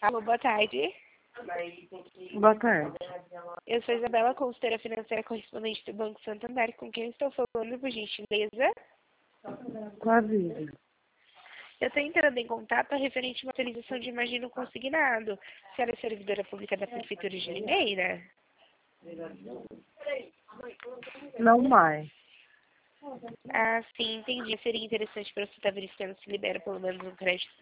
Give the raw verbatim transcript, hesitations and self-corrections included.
Alô, boa tarde. Boa tarde. Eu sou Isabela, consultora financeira correspondente do Banco Santander, com quem estou falando, por gentileza. Com a vida. Eu estou entrando em contato referente a uma atualização de imagem no consignado. A senhora é servidora pública da Prefeitura de Limeira? Não mais. Ah, sim, entendi. Seria interessante para você estar verificando se libera pelo menos um crédito